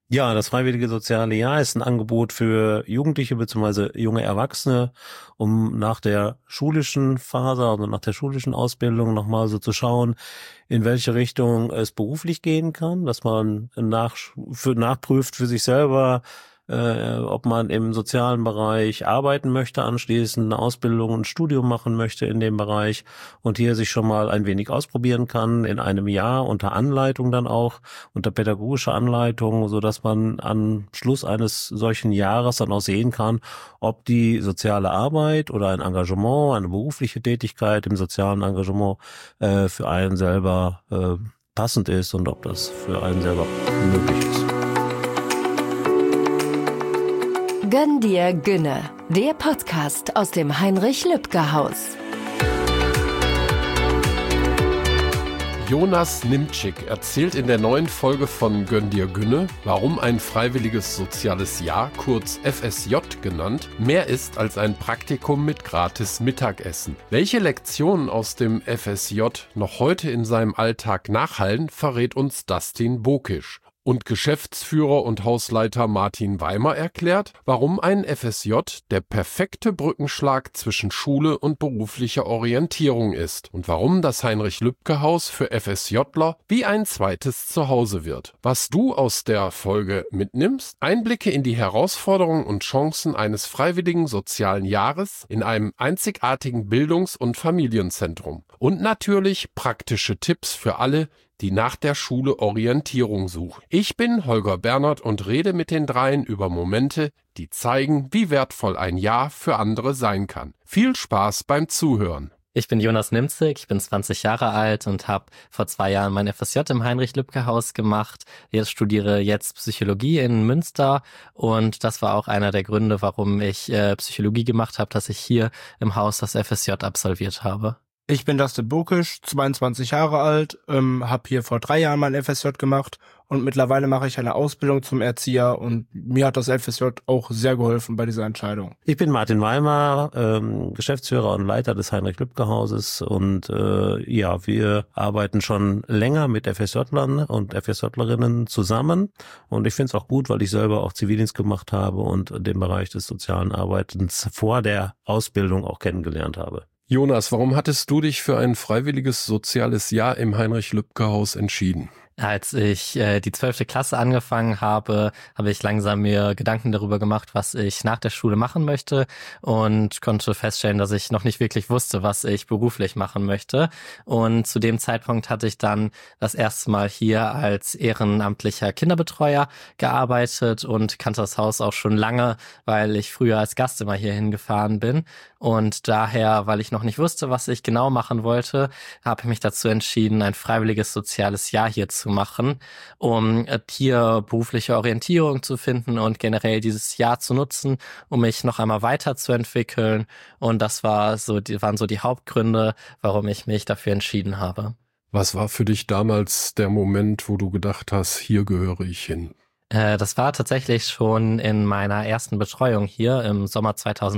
Ja, das Freiwillige Soziale Jahr ist ein Angebot für Jugendliche bzw. junge Erwachsene, um nach der schulischen Phase, also nach der schulischen Ausbildung nochmal so zu schauen, in welche Richtung es beruflich gehen kann, dass man nachprüft für sich selber, ob man im sozialen Bereich arbeiten möchte, anschließend eine Ausbildung, ein Studium machen möchte in dem Bereich und hier sich schon mal ein wenig ausprobieren kann in einem Jahr unter Anleitung dann auch, unter pädagogischer Anleitung, so dass man am Schluss eines solchen Jahres dann auch sehen kann, ob die soziale Arbeit oder ein Engagement, eine berufliche Tätigkeit im sozialen Engagement für einen selber passend ist und ob das für einen selber möglich ist. Gönn dir Günne, der Podcast aus dem Heinrich-Lübke-Haus. Jonas Nimczyk erzählt in der neuen Folge von Gönn dir Günne, warum ein freiwilliges soziales Jahr, kurz FSJ genannt, mehr ist als ein Praktikum mit gratis Mittagessen. Welche Lektionen aus dem FSJ noch heute in seinem Alltag nachhallen, verrät uns Dustin Bokisch. Und Geschäftsführer und Hausleiter Martin Weimer erklärt, warum ein FSJ der perfekte Brückenschlag zwischen Schule und beruflicher Orientierung ist und warum das Heinrich-Lübke-Haus für FSJler wie ein zweites Zuhause wird. Was du aus der Folge mitnimmst: Einblicke in die Herausforderungen und Chancen eines freiwilligen sozialen Jahres in einem einzigartigen Bildungs- und Familienzentrum. Und natürlich praktische Tipps für alle, die nach der Schule Orientierung suchen. Ich bin Holger Bernhard und rede mit den dreien über Momente, die zeigen, wie wertvoll ein Jahr für andere sein kann. Viel Spaß beim Zuhören. Ich bin Jonas Nimczyk, ich bin 20 Jahre alt und habe vor 2 Jahren mein FSJ im Heinrich-Lübke-Haus gemacht. Studiere jetzt Psychologie in Münster und das war auch einer der Gründe, warum ich Psychologie gemacht habe, dass ich hier im Haus das FSJ absolviert habe. Ich bin Dustin Bokisch, 22 Jahre alt, habe hier vor 3 Jahren mein FSJ gemacht und mittlerweile mache ich eine Ausbildung zum Erzieher und mir hat das FSJ auch sehr geholfen bei dieser Entscheidung. Ich bin Martin Weimer, Geschäftsführer und Leiter des Heinrich-Lübke-Hauses und wir arbeiten schon länger mit FSJlern und FSJlerinnen zusammen und ich finde es auch gut, weil ich selber auch Zivildienst gemacht habe und den Bereich des sozialen Arbeitens vor der Ausbildung auch kennengelernt habe. Jonas, warum hattest du dich für ein freiwilliges soziales Jahr im Heinrich-Lübke-Haus entschieden? Als ich die 12. Klasse angefangen habe, habe ich langsam mir Gedanken darüber gemacht, was ich nach der Schule machen möchte und konnte feststellen, dass ich noch nicht wirklich wusste, was ich beruflich machen möchte. Und zu dem Zeitpunkt hatte ich dann das erste Mal hier als ehrenamtlicher Kinderbetreuer gearbeitet und kannte das Haus auch schon lange, weil ich früher als Gast immer hier hingefahren bin. Und daher, weil ich noch nicht wusste, was ich genau machen wollte, habe ich mich dazu entschieden, ein freiwilliges soziales Jahr hier zu machen, um hier berufliche Orientierung zu finden und generell dieses Jahr zu nutzen, um mich noch einmal weiterzuentwickeln. Und das waren so die Hauptgründe, warum ich mich dafür entschieden habe. Was war für dich damals der Moment, wo du gedacht hast, hier gehöre ich hin? Das war tatsächlich schon in meiner ersten Betreuung hier im Sommer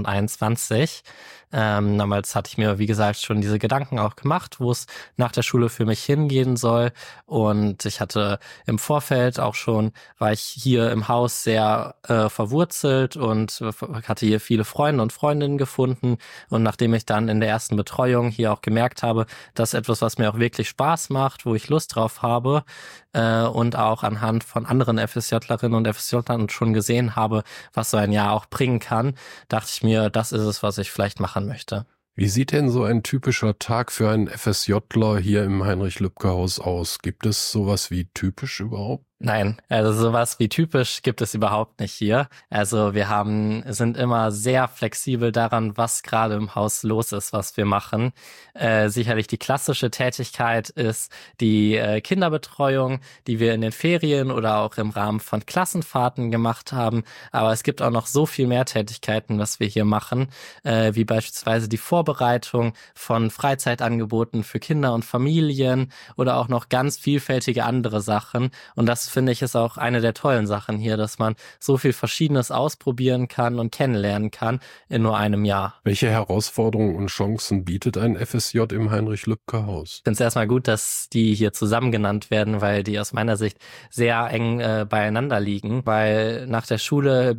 2021. Damals hatte ich mir, wie gesagt, schon diese Gedanken auch gemacht, wo es nach der Schule für mich hingehen soll. Und ich hatte im Vorfeld auch schon, war ich hier im Haus sehr verwurzelt und hatte hier viele Freunde und Freundinnen gefunden. Und nachdem ich dann in der ersten Betreuung hier auch gemerkt habe, das ist etwas, was mir auch wirklich Spaß macht, wo ich Lust drauf habe und auch anhand von anderen FSJlerinnen und FSJlern schon gesehen habe, was so ein Jahr auch bringen kann, dachte ich mir, das ist es, was ich vielleicht machen möchte. Wie sieht denn so ein typischer Tag für einen FSJler hier im Heinrich-Lübke-Haus aus? Gibt es sowas wie typisch überhaupt? Nein, also sowas wie typisch gibt es überhaupt nicht hier. Also wir sind immer sehr flexibel daran, was gerade im Haus los ist, was wir machen. Sicherlich die klassische Tätigkeit ist die Kinderbetreuung, die wir in den Ferien oder auch im Rahmen von Klassenfahrten gemacht haben. Aber es gibt auch noch so viel mehr Tätigkeiten, was wir hier machen, wie beispielsweise die Vorbereitung von Freizeitangeboten für Kinder und Familien oder auch noch ganz vielfältige andere Sachen. Und das finde ich ist auch eine der tollen Sachen hier, dass man so viel Verschiedenes ausprobieren kann und kennenlernen kann in nur einem Jahr. Welche Herausforderungen und Chancen bietet ein FSJ im Heinrich-Lübke-Haus? Ich finde es erstmal gut, dass die hier zusammen genannt werden, weil die aus meiner Sicht sehr eng beieinander liegen, weil nach der Schule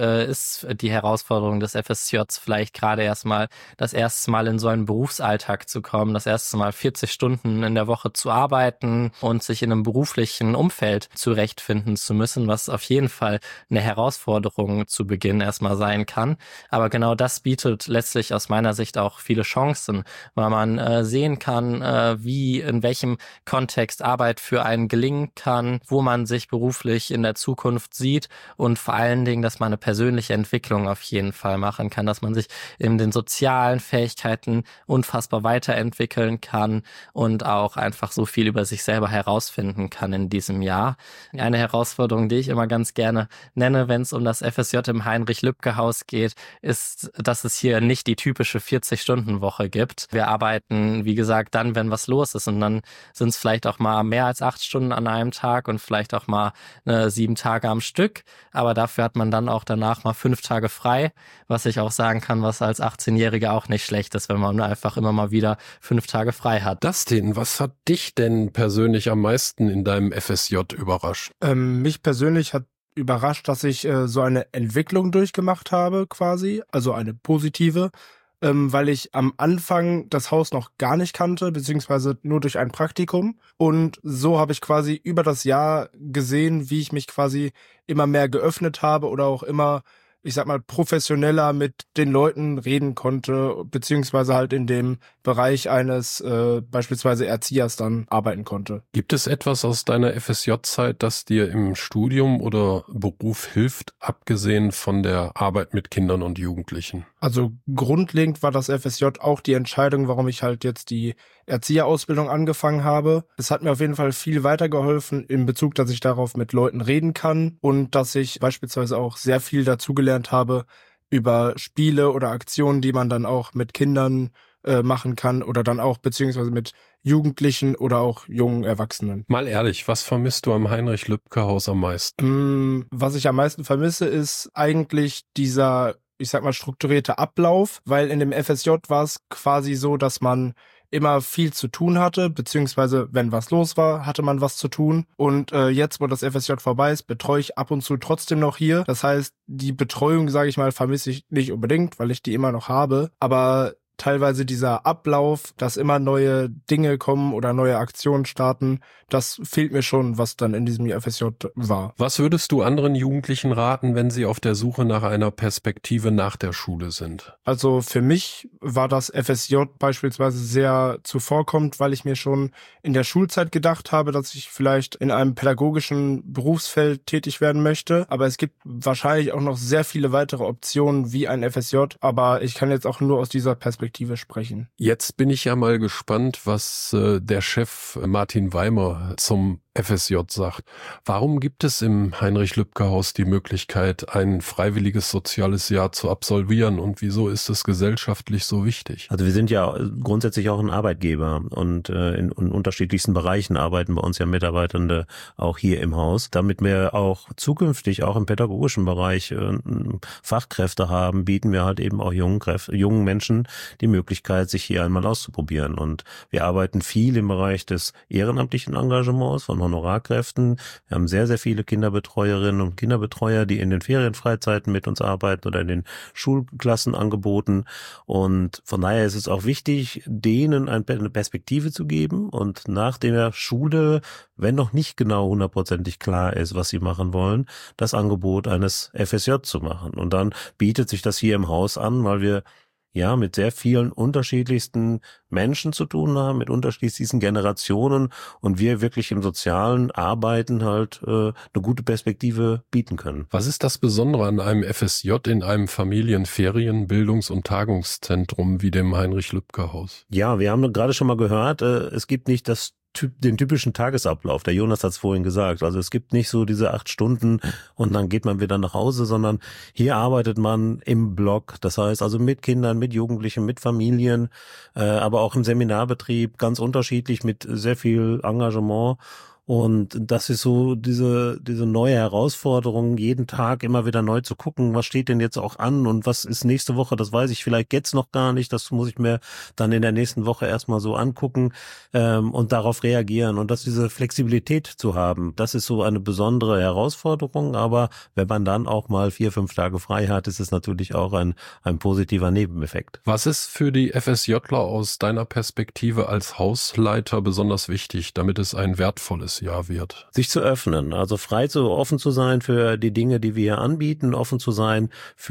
ist die Herausforderung des FSJs vielleicht gerade erstmal das erste Mal in so einen Berufsalltag zu kommen, das erste Mal 40 Stunden in der Woche zu arbeiten und sich in einem beruflichen Umfeld zurechtfinden zu müssen, was auf jeden Fall eine Herausforderung zu Beginn erstmal sein kann. Aber genau das bietet letztlich aus meiner Sicht auch viele Chancen, weil man sehen kann, wie in welchem Kontext Arbeit für einen gelingen kann, wo man sich beruflich in der Zukunft sieht und vor allen Dingen, dass man eine persönliche Entwicklung auf jeden Fall machen kann, dass man sich in den sozialen Fähigkeiten unfassbar weiterentwickeln kann und auch einfach so viel über sich selber herausfinden kann in diesem Jahr. Eine Herausforderung, die ich immer ganz gerne nenne, wenn es um das FSJ im Heinrich-Lübke-Haus geht, ist, dass es hier nicht die typische 40-Stunden-Woche gibt. Wir arbeiten, wie gesagt, dann, wenn was los ist und dann sind es vielleicht auch mal mehr als 8 Stunden an einem Tag und vielleicht auch mal 7 Tage am Stück, aber dafür hat man dann auch danach mal 5 Tage frei, was ich auch sagen kann, was als 18-Jähriger auch nicht schlecht ist, wenn man einfach immer mal wieder 5 Tage frei hat. Dustin, was hat dich denn persönlich am meisten in deinem FSJ überrascht? Mich persönlich hat überrascht, dass ich so eine Entwicklung durchgemacht habe quasi, also eine positive, weil ich am Anfang das Haus noch gar nicht kannte, beziehungsweise nur durch ein Praktikum. Und so habe ich quasi über das Jahr gesehen, wie ich mich quasi immer mehr geöffnet habe oder auch immer, ich sag mal, professioneller mit den Leuten reden konnte, beziehungsweise halt in dem Bereich eines beispielsweise Erziehers dann arbeiten konnte. Gibt es etwas aus deiner FSJ-Zeit, das dir im Studium oder Beruf hilft, abgesehen von der Arbeit mit Kindern und Jugendlichen? Also grundlegend war das FSJ auch die Entscheidung, warum ich halt jetzt die Erzieherausbildung angefangen habe. Es hat mir auf jeden Fall viel weitergeholfen in Bezug, dass ich darauf mit Leuten reden kann und dass ich beispielsweise auch sehr viel dazugelernt habe über Spiele oder Aktionen, die man dann auch mit Kindern machen kann oder dann auch beziehungsweise mit Jugendlichen oder auch jungen Erwachsenen. Mal ehrlich, was vermisst du am Heinrich-Lübke-Haus am meisten? Was ich am meisten vermisse, ist eigentlich dieser, ich sag mal, strukturierte Ablauf, weil in dem FSJ war es quasi so, dass man immer viel zu tun hatte, beziehungsweise wenn was los war, hatte man was zu tun. Und jetzt, wo das FSJ vorbei ist, betreue ich ab und zu trotzdem noch hier. Das heißt, die Betreuung, sage ich mal, vermisse ich nicht unbedingt, weil ich die immer noch habe. Aber teilweise dieser Ablauf, dass immer neue Dinge kommen oder neue Aktionen starten, das fehlt mir schon, was dann in diesem FSJ war. Was würdest du anderen Jugendlichen raten, wenn sie auf der Suche nach einer Perspektive nach der Schule sind? Also für mich war das FSJ beispielsweise sehr zuvorkommend, weil ich mir schon in der Schulzeit gedacht habe, dass ich vielleicht in einem pädagogischen Berufsfeld tätig werden möchte. Aber es gibt wahrscheinlich auch noch sehr viele weitere Optionen wie ein FSJ. Aber ich kann jetzt auch nur aus dieser Perspektive sprechen. Jetzt bin ich ja mal gespannt, was der Chef Martin Weimer zum FSJ sagt. Warum gibt es im Heinrich-Lübke-Haus die Möglichkeit, ein freiwilliges soziales Jahr zu absolvieren und wieso ist es gesellschaftlich so wichtig? Also wir sind ja grundsätzlich auch ein Arbeitgeber und in unterschiedlichsten Bereichen arbeiten bei uns ja Mitarbeitende auch hier im Haus, damit wir auch zukünftig auch im pädagogischen Bereich Fachkräfte haben, bieten wir halt eben auch jungen Menschen die Möglichkeit, sich hier einmal auszuprobieren. Und wir arbeiten viel im Bereich des ehrenamtlichen Engagements von Honorarkräften. Wir haben sehr, sehr viele Kinderbetreuerinnen und Kinderbetreuer, die in den Ferienfreizeiten mit uns arbeiten oder in den Schulklassenangeboten. Und von daher ist es auch wichtig, denen eine Perspektive zu geben und nach der Schule, wenn noch nicht genau hundertprozentig klar ist, was sie machen wollen, das Angebot eines FSJ zu machen. Und dann bietet sich das hier im Haus an, weil wir ja mit sehr vielen unterschiedlichsten Menschen zu tun haben, mit unterschiedlichsten Generationen und wir wirklich im sozialen Arbeiten halt eine gute Perspektive bieten können. Was ist das Besondere an einem FSJ in einem Familienferien-, Bildungs- und Tagungszentrum wie dem Heinrich-Lübke-Haus? Ja, wir haben gerade schon mal gehört, es gibt nicht den typischen Tagesablauf. Der Jonas hat es vorhin gesagt. Also es gibt nicht so diese 8 Stunden und dann geht man wieder nach Hause, sondern hier arbeitet man im Block. Das heißt also mit Kindern, mit Jugendlichen, mit Familien, aber auch im Seminarbetrieb ganz unterschiedlich mit sehr viel Engagement. Und das ist so diese neue Herausforderung, jeden Tag immer wieder neu zu gucken, was steht denn jetzt auch an und was ist nächste Woche, das weiß ich vielleicht jetzt noch gar nicht, das muss ich mir dann in der nächsten Woche erstmal so angucken und darauf reagieren. Und diese Flexibilität zu haben, das ist so eine besondere Herausforderung, aber wenn man dann auch mal 4-5 Tage frei hat, ist es natürlich auch ein positiver Nebeneffekt. Was ist für die FSJler aus deiner Perspektive als Hausleiter besonders wichtig, damit es ein wertvolles Jahr wird? Sich zu öffnen, also offen zu sein für die Dinge, die wir hier anbieten, offen zu sein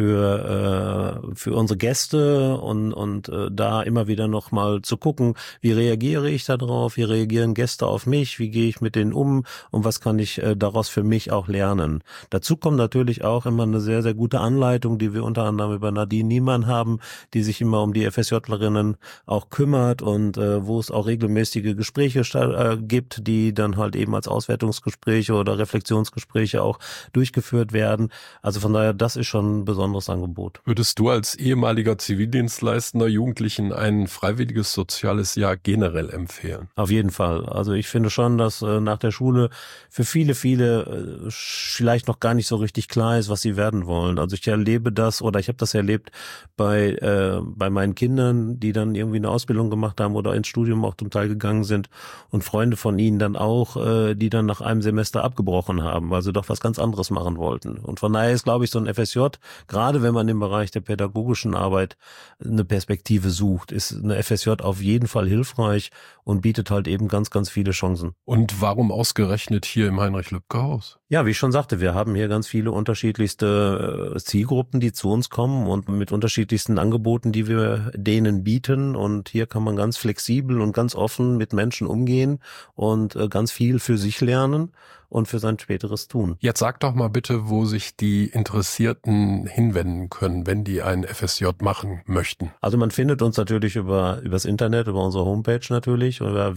für unsere Gäste und da immer wieder noch mal zu gucken, wie reagiere ich da drauf, wie reagieren Gäste auf mich, wie gehe ich mit denen um und was kann ich daraus für mich auch lernen. Dazu kommt natürlich auch immer eine sehr, sehr gute Anleitung, die wir unter anderem über Nadine Niemann haben, die sich immer um die FSJlerinnen auch kümmert und wo es auch regelmäßige Gespräche gibt, die dann halt eben als Auswertungsgespräche oder Reflexionsgespräche auch durchgeführt werden. Also von daher, das ist schon ein besonderes Angebot. Würdest du als ehemaliger Zivildienstleistender Jugendlichen ein freiwilliges soziales Jahr generell empfehlen? Auf jeden Fall. Also ich finde schon, dass nach der Schule für viele vielleicht noch gar nicht so richtig klar ist, was sie werden wollen. Also ich erlebe das oder ich habe das erlebt bei meinen Kindern, die dann irgendwie eine Ausbildung gemacht haben oder ins Studium auch zum Teil gegangen sind und Freunde von ihnen dann auch, die dann nach einem Semester abgebrochen haben, weil sie doch was ganz anderes machen wollten. Und von daher ist, glaube ich, so ein FSJ, gerade wenn man im Bereich der pädagogischen Arbeit eine Perspektive sucht, ist eine FSJ auf jeden Fall hilfreich und bietet halt eben ganz, ganz viele Chancen. Und warum ausgerechnet hier im Heinrich-Lübke-Haus? Ja, wie ich schon sagte, wir haben hier ganz viele unterschiedlichste Zielgruppen, die zu uns kommen und mit unterschiedlichsten Angeboten, die wir denen bieten. Und hier kann man ganz flexibel und ganz offen mit Menschen umgehen und ganz viel für sich lernen und für sein späteres Tun. Jetzt sag doch mal bitte, wo sich die Interessierten hinwenden können, wenn die einen FSJ machen möchten. Also man findet uns natürlich übers Internet, über unsere Homepage natürlich, über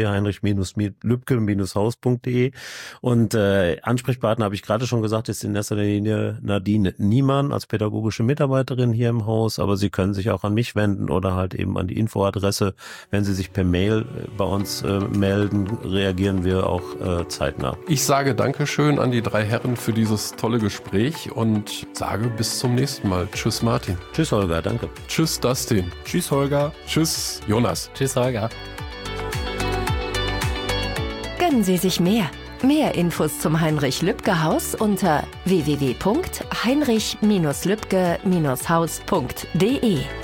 www.heinrich-lübke-haus.de und Ansprechpartner, habe ich gerade schon gesagt, ist in erster Linie Nadine Niemann als pädagogische Mitarbeiterin hier im Haus, aber Sie können sich auch an mich wenden oder halt eben an die Infoadresse. Wenn Sie sich per Mail bei uns melden, reagieren wir auch zeitnah. Ich sage Dankeschön an die 3 Herren für dieses tolle Gespräch und sage bis zum nächsten Mal. Tschüss Martin. Tschüss Holger, danke. Tschüss Dustin. Tschüss Holger. Tschüss Jonas. Tschüss, Holger. Gönnen Sie sich mehr. Mehr Infos zum Heinrich-Lübke-Haus unter www.heinrich-lübke-haus.de.